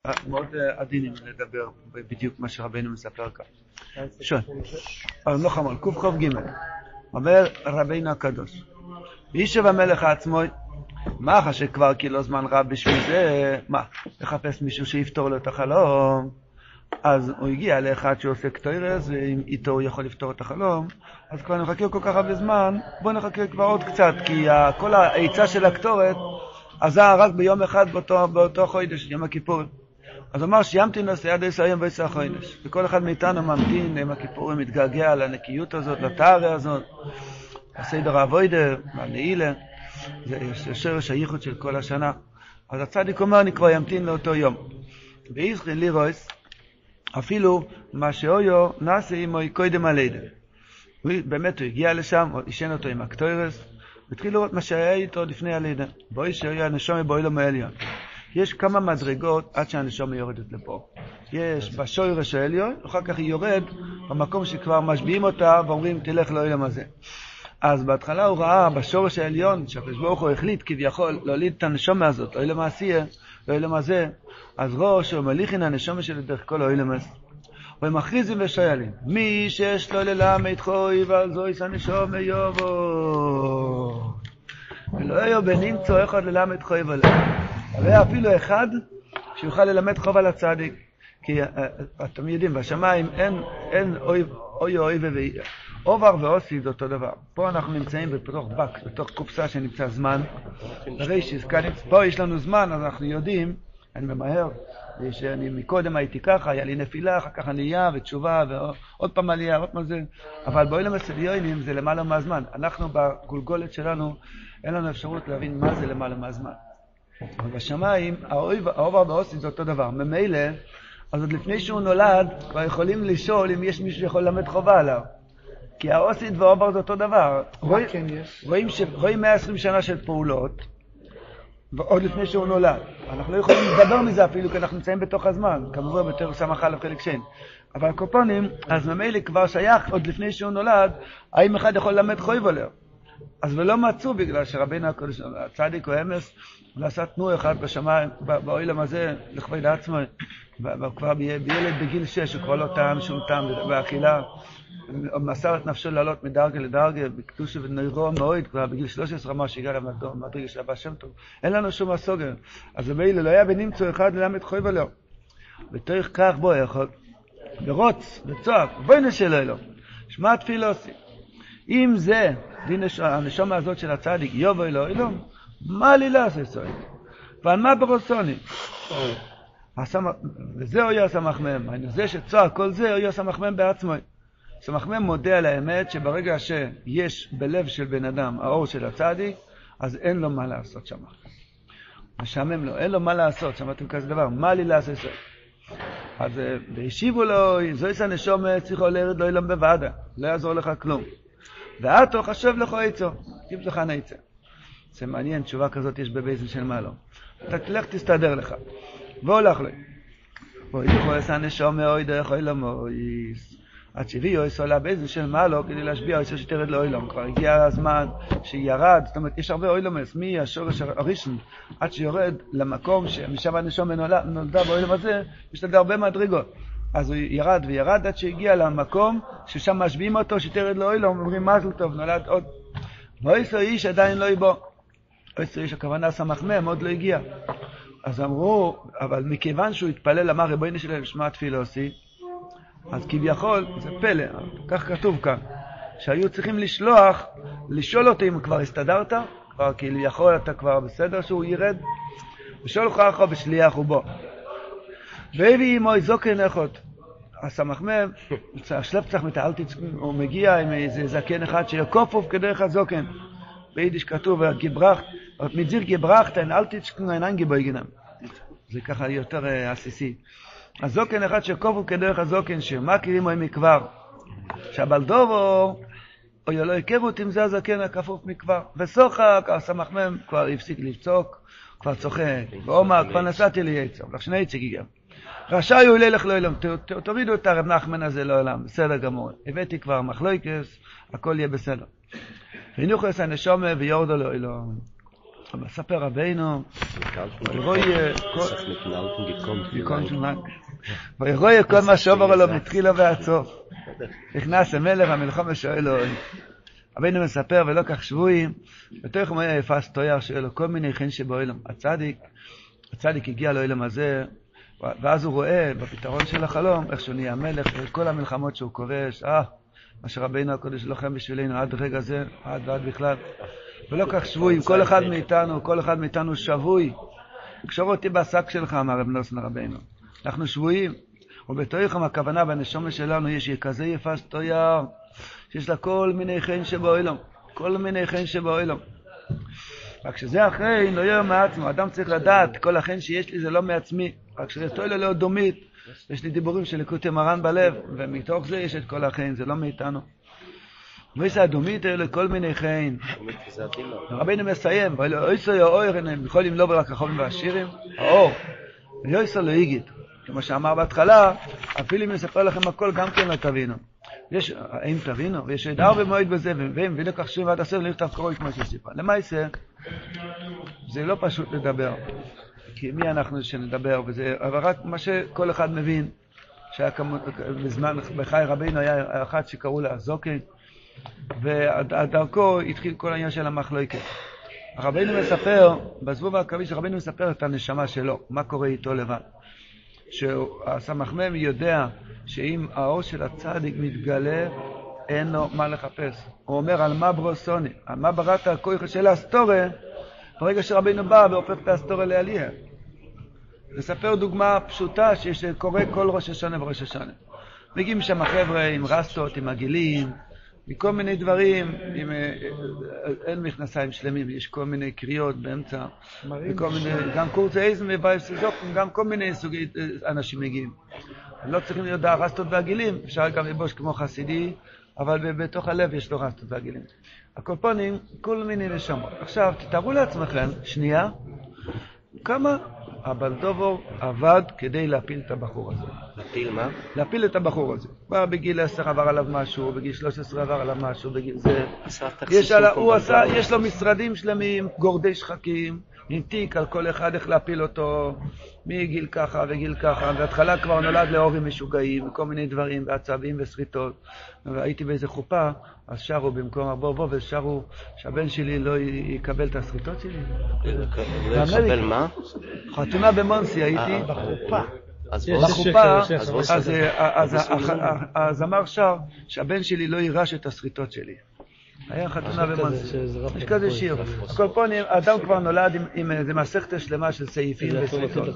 מאוד עדינים לדבר בדיוק מה שרבינו מספר כאן. שואל, לא חמול, קוף ג' אומר רבינו הקדוש, וישב המלך עצמו, מה אחרי שכבר כאילו זמן רב בשביל זה, מה, לחפש מישהו שיפתור לו את החלום, אז הוא הגיע לאחד שעושה קטוירס, ואיתו הוא יכול לפתור את החלום, אז כבר נחכה כל כך הרבה זמן, בוא נחכה כבר עוד קצת, כי כל העיצה של הקטורת עזר רק ביום אחד באותו חודש, יום הכיפור. אז הוא אמר שימתי נושא עד 10 יום ועשר החודש, וכל אחד מאיתנו ממתין יום הכיפור, מתגעגע לנקיות הזאת, לטהרה הזאת, הסדר העבודה, הנעילה, זה שרש הייחוד של כל השנה. אז הצדיק אומר, אני כבר ימתין לאותו יום. ויזכין לירויס, אפילו מה שאויו נעשה עמו קודם הלידה. באמת הוא הגיע לשם, ישן אותו עם הקטוירס, והתחיל לראות מה שהיה איתו לפני הלידה. בואי שאויו הנשום באוילום העליון. יש כמה מדרגות עד שהנשום יורדת לפה. יש בשורש העליון, אחר כך היא יורד במקום שכבר משביעים אותה ואומרים תלך לאוילום הזה. אז בהתחלה הוא ראה בשורש העליון שהקדוש ברוך הוא החליט כביכול להוליד את הנשום הזאת, לאוילום העשייה, לאוילום הזה, אז ראש הוא מליכין הנשום שלו דרך כל האוילום הזה. והם מכריזים ושיילים, מי שיש לו ללמד חוי ועל זויס הנשום יובו. ולא יהיו בנמצוא אחד ללמד חוי ועל. הרי אפילו אחד שיוכל ללמד חוב על הצדיק. כי אתם יודעים, בשמיים אין אוי ואי. עובר ועושי זה אותו דבר. פה אנחנו נמצאים בתוך קופסה שנמצא זמן. הרי פה יש לנו זמן, אז אנחנו יודעים, אני ממהר, שאני מקודם הייתי ככה, היה לי נפילה, אחר כך עלייה ותשובה, ועוד פעם עלייה, עוד פעם זה. אבל באוילום הסדיונים זה למעלה מהזמן. אנחנו בגולגולת שלנו, אין לנו אפשרות להבין מה זה למעלה מהזמן. אבל בשמיים, העובר והעושי זה אותו דבר. ממילא, אז עוד לפני שהוא נולד, כבר יכולים לשאול אם יש מישהו שיכול ללמד חובה עליו. כי העושית והעובר זה אותו דבר. רואים 120 שנה של פעולות, ועוד לפני שהוא נולד. אנחנו לא יכולים לדבר מזה אפילו, כי אנחנו נמצאים בתוך הזמן. כמובן בתור סמכה לחלק שן. אבל הקופונים, אז ממילא כבר שייך, עוד לפני שהוא נולד, האם אחד יכול ללמד חויב עליו. אז ולא מצאו, בגלל שרבינו הקדוש, הצדיק או אמס, לעשה תנוע אחד בשמיים, באוילם הזה, לכבוד עצמו, כבר בילד בגיל 6, הוא כבר לא טעם שום טעם באכילה, הוא מסר את נפשו לעלות מדרגה לדרגה, בקדושה ונוירו מאוד, כבר בגיל 13 אמר שהגיע למדרגה של אבא שם טוב, אין לנו שום הסוגר, אז במילא לא היה בנמצוא אחד ללמד חויב עליו, בתוך כך בו יכול, ברוץ, בצועק, בואי נשאל אלו, שמע תפילוסי, אם זה, הנשום הזאת של הצדיק, יובו אלו אלו, מה לי לעשות? ועל מה ברצוני? וזה הוא יסמך מהם. זה שצועק כל זה הוא יסמך מהם בעצמו. יסמך מהם מודה על האמת שברגע שיש בלב של בן אדם האור של הצדיק, אז אין לו מה לעשות שם. משעמם לו, אין לו מה לעשות. שמעתם כזה דבר, מה לי לעשות? אז והשיבו לו, זו יש הנשום צריכו לרד לו אילם בוועדה. לא יעזור לך כלום. ואתו חשב לך עצו. טיפ לך נעצה. זה מעניין, תשובה כזאת יש בבייזן של מעלו. אתה תלך תסתדר לך. והולך לו. בואי יכולס הנשום מאוי דרך אוילום אויס. עד שהביאו יסו לבייזן של מעלו כדי להשביע יסו שתרד לאוילום. כבר הגיע הזמן שירד. זאת אומרת, יש הרבה אוילומס. מי השורש הראשון עד שיורד למקום שמשם הנשום נולדה באוילום הזה, יש לזה הרבה מדרגות. אז הוא ירד וירד עד שהגיע למקום ששם משביעים אותו שתרד לאוילום. אומרים מזל טוב, נולד עוד. ואיסו איש עדיין לא יבוא. איסו איש הכוונה סמך מהם, עוד לא הגיע. אז אמרו, אבל מכיוון שהוא התפלל, אמר רבונו שלהם, שמע תפילוסי, אז כביכול, זה פלא, כך כתוב כאן, שהיו צריכים לשאול אותו אם כבר הסתדרת, כבר כאילו יכול, אתה כבר בסדר שהוא ירד, ושאול לך בשליח ובו. והביא עמו זוקן אחד. הסמך מהם, השלב צריך מתעלתיץ, הוא מגיע עם איזה זקן אחד שיקופוף כדרך הזוקן. ביידיש כתוב, מציר גברחת, אלתיצ'קן אין אנגבויגנם. זה ככה יותר עסיסי. הזוקן אחד שקופוף כדרך הזוקן, שמכירים או מכבר. שהבלדובו, או לא הכירו עם זה הזקן הכפוף מכבר. וסוחק, הסמך מהם כבר הפסיק לצעוק, כבר צוחק. ואומר, כבר נסעתי לי יצור, לך שני יצגי גם. רשאי הוא ילך לעולם, תורידו את הרב נחמן הזה לעולם, בסדר גמור. הבאתי כבר מחלוקס, הכל יהיה בסדר. חינוך יש הנשום ויורדו לעולם. מספר רבינו, ויראה כל מה שעובר לו מתחילו ועד סוף. נכנס המלך המלחמה שואל לו, רבינו מספר ולא כך שבויים, בתוך הוא היה יפס תויר שואל לו כל מיני חן שבאילם. הצדיק הגיע לאילם הזה, ואז הוא רואה בפתרון של החלום איך שהוא נהיה מלך וכל המלחמות שהוא כובש, מה שרבינו הקודש לוחם בשבילנו עד רגע זה, עד ועד בכלל. ולא כך שבויים, כל אחד מאיתנו שבוי. קשור אותי בשק שלך, אמר רב נוסן רבינו. אנחנו שבויים, ובתוכם הכוונה בנשמה שלנו יש כזה יפס תויר, שיש לה כל מיני חן שבאילם, כל מיני חן שבאילם. רק שזה החן לא יהיה מעצמו, אדם צריך לדעת, כל החן שיש לי זה לא מעצמי, רק שזה תוילה לא דומית. יש לי דיבורים של ליקוטי מרן בלב, ומתוך זה יש את כל החן, זה לא מאיתנו. ויש הדומית האלה כל מיני חן. רבינו מסיים, ואיסו יאויר, הם יכולים לא ברק החומים והשירים, האור, ויוסו לא יגיד. כמו שאמר בהתחלה, אפילו אם נספר לכם הכל גם כן לא תבינו. אם תבינו, יש עוד הרבה מועד בזה, והם ולקח שום ועד הסוף, לכתב קרוי כמו שסיפר. למה יעשה? זה לא פשוט לדבר. כי מי אנחנו שנדבר, וזה רק מה שכל אחד מבין, שהיה בזמן, בחי רבינו היה אחד שקראו לה זוקי, ודרכו התחיל כל העניין של המחלוקת. רבינו מספר, בזבוב העכביש, רבינו מספר את הנשמה שלו, מה קורה איתו לבד. שהסמ"ם יודע שאם האור של הצדיק מתגלה, אין לו מה לחפש. הוא אומר על מה ברוסוני, על מה בראת הכוח של האסטוריה, ברגע שרבינו בא והופך את האסטוריה לעלייה. לספר דוגמה פשוטה שקורה כל ראש השנה וראש השנה. מגיעים שם החבר'ה עם רסטות, עם עגילים, מכל מיני דברים, אין מכנסיים שלמים, יש כל מיני קריאות באמצע, גם קורצי איזם ובייסזוקם, גם כל מיני סוגי אנשים מגיעים. לא צריכים להיות רסטות ועגילים, אפשר גם לבוש כמו חסידי, אבל בתוך הלב יש לו רסטות ועגילים. הקולפונים, כל מיני נשמות. עכשיו, תתארו לעצמכם, שנייה, כמה הבלדובור עבד כדי להפיל את הבחור הזה. להפיל מה? להפיל את הבחור הזה. כבר בגיל 10 עבר עליו משהו, בגיל 13 עבר עליו משהו, בגיל זה. יש לו משרדים שלמים, גורדי שחקים, עם תיק על כל אחד איך להפיל אותו, מגיל ככה וגיל ככה, והתחלה כבר נולד להורים משוגעים, וכל מיני דברים, ועצבים וסריטות. והייתי באיזה חופה, אז שרו במקום בוא, ושרו שהבן שלי לא יקבל את הסריטות שלי. לא יקבל מה? חתונה במונסי הייתי. בחופה. בחופה, אז אמר שר שהבן שלי לא יירש את הסריטות שלי. היה חתונה במונסי. יש כזה שיר. כל פעם אדם כבר נולד עם איזה מסכת שלמה של סעיפים וסריטות.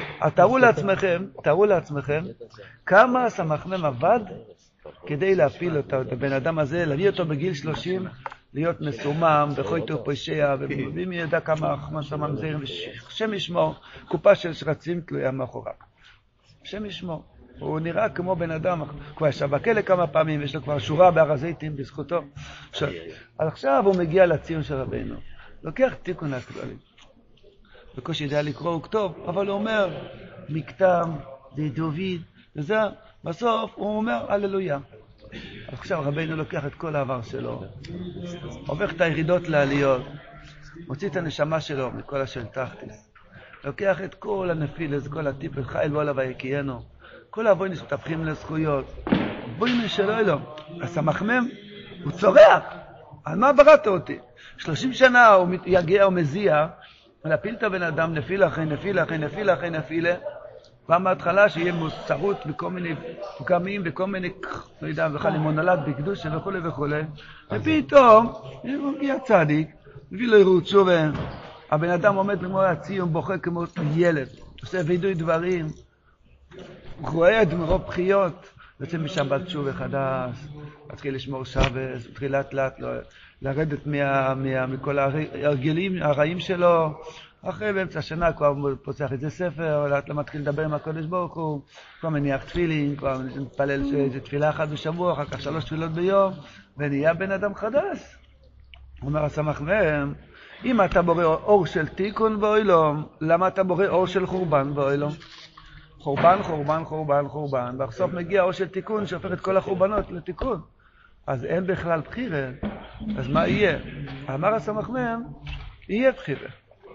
תארו לעצמכם כמה סמ"ם עבד כדי להפיל אותו, את הבן אדם הזה, להביא אותו בגיל 30, להיות מסומם, בחויתו פושע, ומי ידע כמה ממזרים, ושם ישמור, קופה של שרצים תלויה מאחוריו. שם ישמור. הוא נראה כמו בן אדם, כבר ישב בכלא כמה פעמים, יש לו כבר שורה בהר הזיתים בזכותו. עכשיו הוא מגיע לציון של רבינו, לוקח תיקון הכללים. בקושי יודע לקרוא וכתוב, אבל הוא אומר, מכתם, דוד, וזה, בסוף הוא אומר, הללויה. עכשיו רבינו לוקח את כל העבר שלו, הופך את הירידות לעליות, מוציא את הנשמה שלו מכל השל תחתיס, לוקח את כל הנפילס, כל הטיפל, חייל בו עליו ויקיינו, כל הבוינס מתהפכים לזכויות, בוינס שלא אלו, הסמ"ם, הוא צורח, על מה בראת אותי? 30 שנה הוא יגיע, הוא מזיע, להפיל את הבן אדם, נפילה אחרי נפילה אחרי נפילה אחרי נפילה, ומההתחלה שיהיה מוסרות בכל מיני פגמים, בכל מיני, לא יודע, בכלל לימונלד בקדוש וכו' וכו'. ופתאום, הוא מגיע צדיק, מביא לו ירות שוב, הבן אדם עומד כמו הציון, בוכה כמו ילד, עושה וידוי דברים, הוא רועד מרוב בחיות, יוצא משבת שוב חדש, מתחיל לשמור שבת, מתחיל לאט לאט לרדת מכל הרגלים הרעים שלו, אחרי באמצע השנה כבר פוצח איזה ספר, לאט מתחיל לדבר עם הקודש ברוך הוא, כבר מניח תפילין, כבר מתפלל איזה תפילה אחת בשבוע, אחר כך 3 תפילות ביום, ונהיה בן אדם חדש. אומר הסמ"ם, אם אתה בורא אור של תיקון באוילום, למה אתה בורא אור של חורבן באוילום? חורבן, חורבן, חורבן, חורבן, ובסוף מגיע אור של תיקון שהופך את כל החורבנות לתיקון. אז אין בכלל בחירה, אז מה יהיה? אמר הסמ"ם, יהיה בחירה.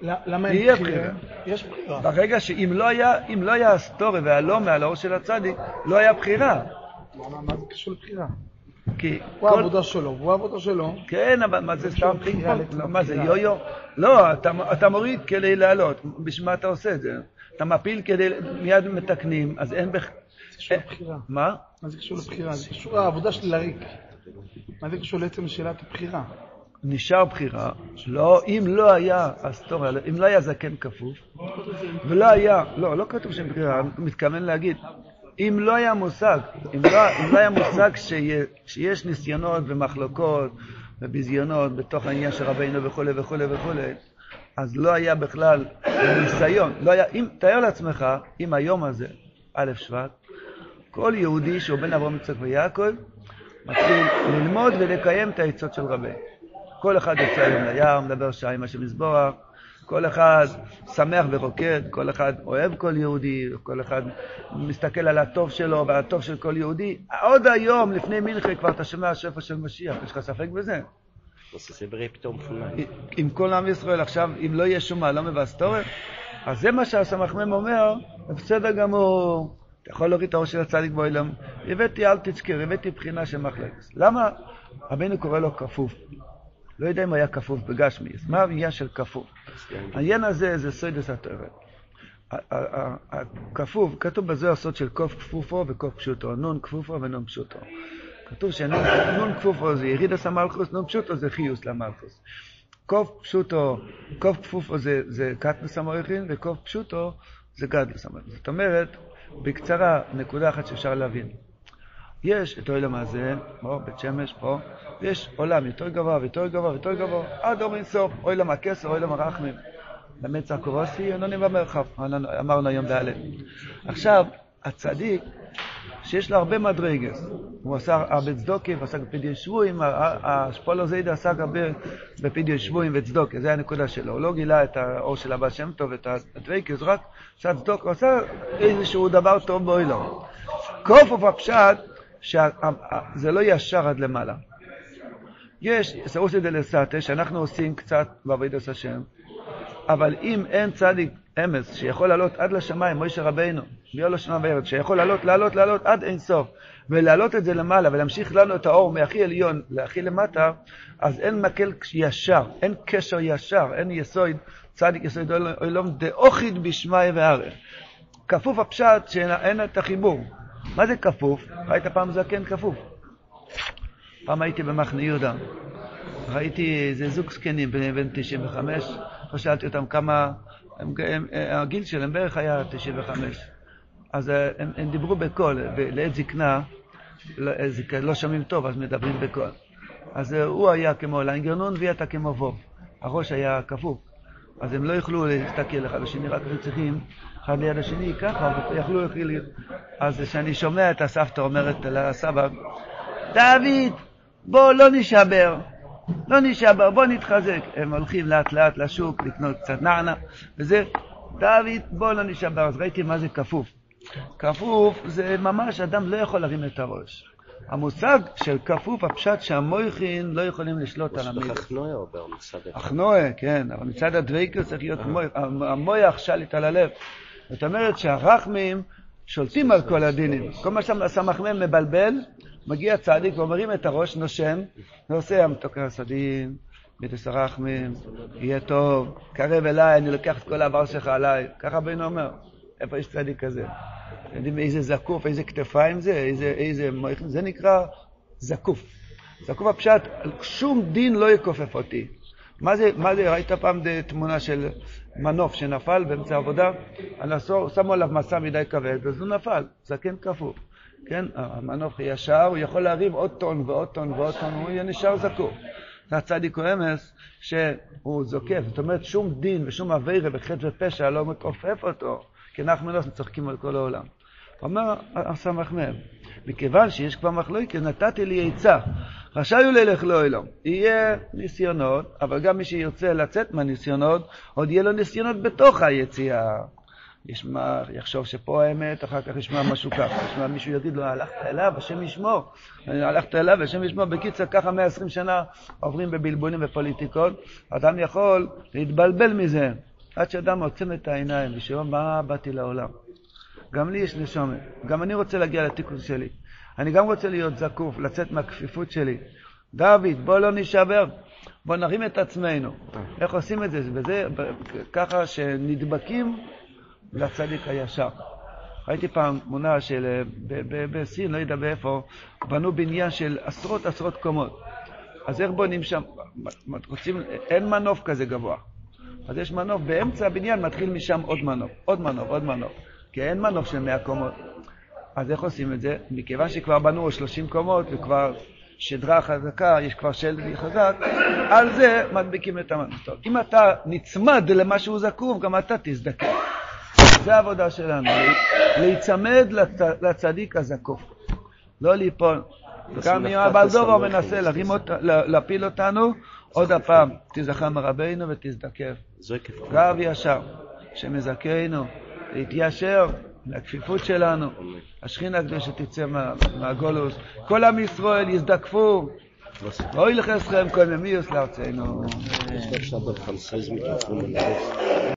למה אין בחירה? יש בחירה. ברגע שאם לא היה הסטורי והלום מעל האור של הצדיק, לא היה בחירה. מה זה קשור לבחירה? הוא העבודה שלו. כן, אבל מה זה סתם פינג פונג? מה זה, יו-יו? לא, אתה מוריד כדי לעלות. בשביל מה אתה עושה את זה? אתה מפיל כדי, מיד מתקנים, אז אין זה קשור לבחירה. מה? מה זה קשור לבחירה? זה קשור לעבודה שלי לריק. מה זה קשור לעצם שאלת הבחירה? נשאר בחירה. לא, אם לא היה הסטוריה, אם לא היה זקן כפוף, ולא היה, לא כתוב שם בחירה, אני מתכוון להגיד, אם לא היה מושג, אם לא היה מושג שיש ניסיונות ומחלוקות וביזיונות בתוך העניין של רבינו וכו' וכו' וכו', אז לא היה בכלל ניסיון. לא היה, תאר לעצמך, אם היום הזה, א' שבט, כל יהודי שהוא בן אברהם יצחק ויעקב, מתחיל ללמוד ולקיים את העצות של רבי. כל אחד יוצא היום לים, מדבר שעה עם השם יזבח, כל אחד שמח ורוקד, כל אחד אוהב כל יהודי, כל אחד מסתכל על הטוב שלו ועל הטוב של כל יהודי. עוד היום, לפני מנחה, כבר אתה שומע השפע של משיח, יש לך ספק בזה? זה בריא פתאום פונה. עם כל עם ישראל עכשיו, אם לא יהיה שום מעלום והסתורת, אז זה מה שהסמ"ך אומר, בסדר גמור, אתה יכול להוריד את הראש של הצדיק בעולם. הבאתי, אל תזכיר, הבאתי בחינה של מחלקת. למה? רבינו קורא לו כפוף. לא יודע אם היה כפוף בגשמי. מה העניין של כפוף? העניין הזה זה סוידס התורה. הכפוף, כתוב בזה הסוד של קוף כפופו וקוף פשוטו, נון כפופו ונון פשוטו. כתוב שנון כפופו זה ירידס המלכוס, נון פשוטו זה חיוס למלכוס. קוף פשוטו, קוף כפופו זה קטנוס המויכין, וקוף פשוטו זה גדלוס המויכין. זאת אומרת, בקצרה, נקודה אחת שאפשר להבין. יש את העולם הזה, בית שמש פה, יש עולם יותר גבוה ויותר גבוה ויותר גבוה, עד אור אינסוף, עולם הכסר, עולם הרחמים. במצע קורוסי, אינונים במרחב, אמרנו היום בעלה. עכשיו, הצדיק, שיש לו הרבה מדרגס, הוא עשה הרבה צדוקה, הוא עשה בפדיון שבועים, השפולו זיידה עשה הרבה בפדיון שבועים וצדוקה, זה הנקודה שלו. הוא לא גילה את האור של הבא שם טוב, את הדוויקס, רק עשה צדוקה, הוא עשה איזשהו דבר טוב בעולם. קוף ופפשט, שזה לא ישר עד למעלה. יש סעוס דלסטה שאנחנו עושים קצת בעבודת השם, אבל אם אין צדיק אמס שיכול לעלות עד לשמיים, מוישה רבינו, ביולו שנה וארץ, שיכול לעלות עד אין סוף, ולעלות את זה למעלה ולהמשיך לנו את האור מהכי עליון להכי למטה, אז אין מקל ישר, אין קשר ישר, אין יסוד, צדיק יסוד עולם דאוכיד בשמי וערך. כפוף הפשט שאין את החיבור. מה זה כפוף? ראית פעם זקן כפוף? פעם הייתי במחנה יהודה. ראיתי איזה זוג זקנים בן 95. שאלתי אותם כמה, הגיל שלהם בערך היה 95. אז הם דיברו בקול, לעת זקנה, לא שומעים טוב, אז מדברים בקול. אז הוא היה כמו לאנגרנון ואתה כמו ווב. הראש היה כפוף. אז הם לא יכלו להסתכל אחד לשני, רק צריכים אחד ליד השני ככה, ויכלו להכיל. אז כשאני שומע את הסבתא אומרת לסבא, דוד, בוא לא נשבר, בוא נתחזק. הם הולכים לאט לאט לשוק, לקנות קצת נענה, וזה, דוד, בוא לא נשבר. אז ראיתי מה זה כפוף. כפוף זה ממש אדם לא יכול להרים את הראש. המושג של כפוף, הפשט שהמויכין לא יכולים לשלוט על המילה. החנועה או במצד אחד? החנועה, כן, אבל מצד הדוויקות צריך להיות מויך. המויך שליט על הלב. זאת אומרת שהרחמים שולטים על כל הדינים. כל מה שהסמ"ם מבלבל, מגיע צדיק ואומרים את הראש, נושם, ועושה המתוקר הסדין, מיתוס הרחמים, יהיה טוב, קרב אליי, אני לוקח את כל העבר שלך עליי. ככה רבינו אומר, איפה יש צדיק כזה? יודעים איזה זקוף, איזה כתפיים זה, איזה מויך, זה נקרא זקוף. זקוף הפשט, שום דין לא יכופף אותי. מה זה, ראית פעם תמונה של מנוף שנפל באמצע העבודה? שמו עליו מסע מדי כבד, אז הוא נפל, זקן כפוף. כן, המנוף ישר, הוא יכול להרים עוד טון ועוד טון ועוד טון, הוא יהיה נשאר זקוף. זה הצדיק הוא אמס שהוא זוקף, זאת אומרת שום דין ושום עבירה וחטא ופשע לא מכופף אותו, כי אנחנו לא צוחקים על כל העולם. אומר הסמ"ך מהם, מכיוון שיש כבר מחלוקת, נתתי לי עצה, רשאי הוא ללך לעולם. יהיה ניסיונות, אבל גם מי שירצה לצאת מהניסיונות, עוד יהיה לו ניסיונות בתוך היציאה. יחשוב שפה האמת, אחר כך ישמע משהו ככה. ישמע מישהו יגיד לו, הלכת אליו, השם ישמור. הלכת אליו, השם ישמור. בקיצר, ככה 120 שנה עוברים בבלבולים ופוליטיקות. אדם יכול להתבלבל מזה. עד שאדם עוצם את העיניים ושאומר מה באתי לעולם. גם לי יש נשומת, גם אני רוצה להגיע לתיקון שלי. אני גם רוצה להיות זקוף, לצאת מהכפיפות שלי. דוד, בוא לא נשבר, בוא נרים את עצמנו. איך עושים את זה? וזה ככה שנדבקים לצדיק הישר. ראיתי פעם תמונה של, בסין, לא יודע באיפה, בנו בניין של עשרות קומות. אז איך בונים שם? רוצים, אין מנוף כזה גבוה. אז יש מנוף, באמצע הבניין מתחיל משם עוד מנוף. כי אין מנוף של 100 קומות. אז איך עושים את זה? מכיוון שכבר בנו 30 קומות וכבר שדרה חזקה, יש כבר שלד חזק, על זה מדביקים את המנוף. טוב, אם אתה נצמד למשהו זקוף, גם אתה תזדקף. זה העבודה שלנו, להיצמד לצדיק הזקוף. לא ליפול. גם אם הבעל דורו מנסה להפיל אותנו, עוד הפעם תזכם רבינו ותזדקף. גב ישר, שמזכנו, להתיישר לכפיפות שלנו. השכינה הקדושה תצא מהגולוס. כל עם ישראל יזדקפו. ואוי לחסכם כל ממיוס לארצנו.